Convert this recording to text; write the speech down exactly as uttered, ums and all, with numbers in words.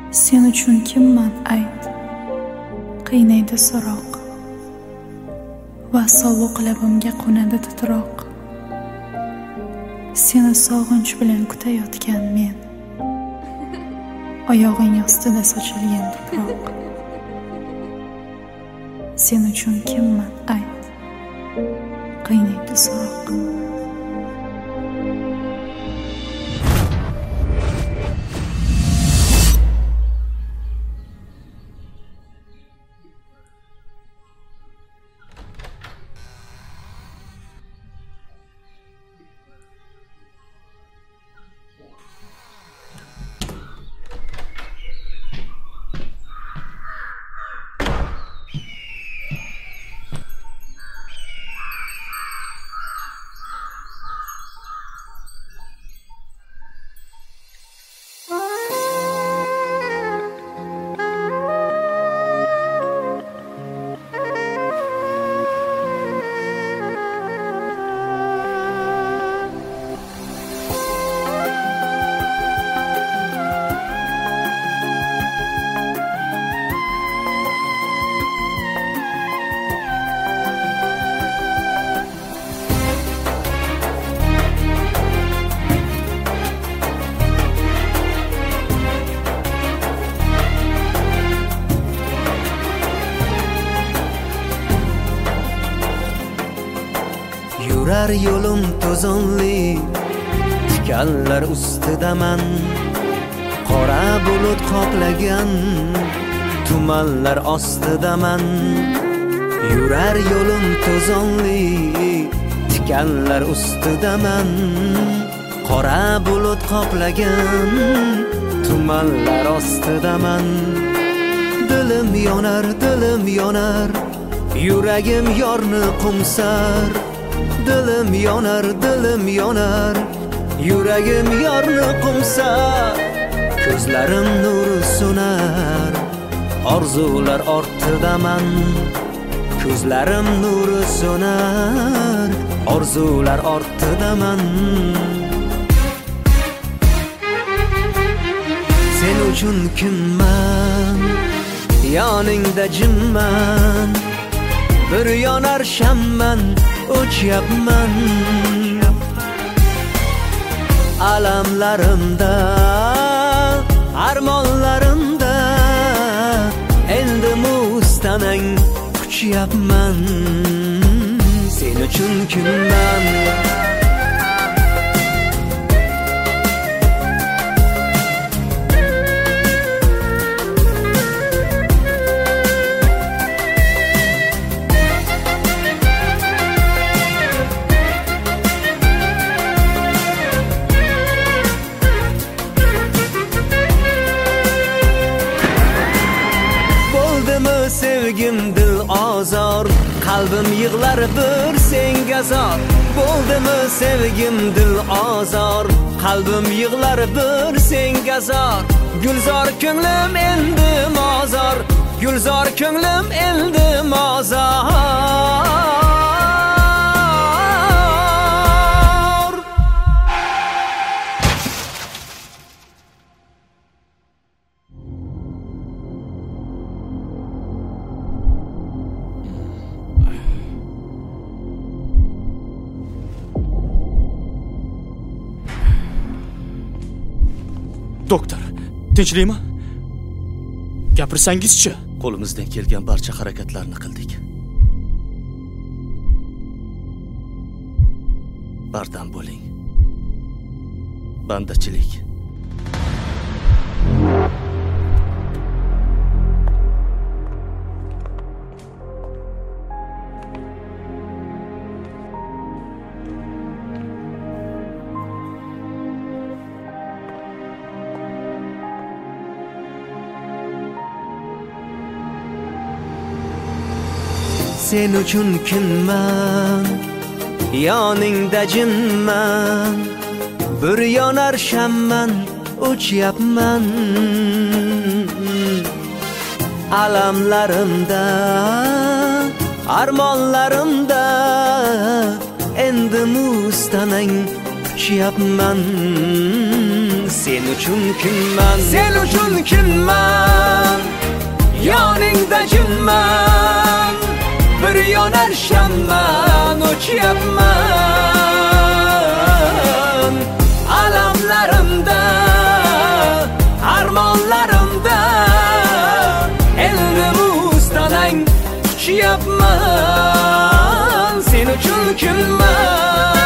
Sen uchun kimman ayt, qiynaydi so'roq va sovuq labimga qo'nadi titroq. Seni sog'inch bilan kutayotgan men, oyog'ing ostida sochilgan tuproq. Sen uchun kimman ayt, qiynaydi so'roq. Yurar yo'lim to'zonli, tikanlar ustidaman. Qora bulut qoplagan, tumanlar ostidaman. Yurar yo'lim to'zonli, tikanlar ustidaman. Qora bulut qoplagan, tumanlar ostidaman. Dilim yonar, dilim yonar, yuragim yorni qumsar. Dilim yonar, dilim yonar, yuragim yorni qumsar. Ko'zlarim nuri so'nar, orzular ortidaman. Ko'zlarim nuri so'nar, orzular ortidaman. Sen uchun kimman, yoningda jimman. Bir yonar shamman, o'chyapman. Alamlarimda, armonlarimda endi mustanang kuchyapman. Sen uchun kimman, sevgim dil ozor, qalbim yig'lar bir senga zor. Bo'ldimi sevgim dil ozor, qalbim yig'lar bir senga zor. Gulzor ko'nglim endi mozor, gulzor ko'nglim endi mozor. Doktor, tinchlikmi? Gapirsangiz-chi? Qo'limizdan kelgan barcha harakatlarni qildik. Bardam bo'ling. Bandachilik. Sen uchun kimman, yoningda jimman. Bir yonar shamman, o'chyapman. Alamlarimda, armonlarimda endi mustanang kuchyapman. sen uchun kunman, sen uchun kunman, yoningda jinman, bir yonar shamman, o'chyapman. Alamlarimda, armonlarimda elni mustanang kuchyapman, sen uchun kunman.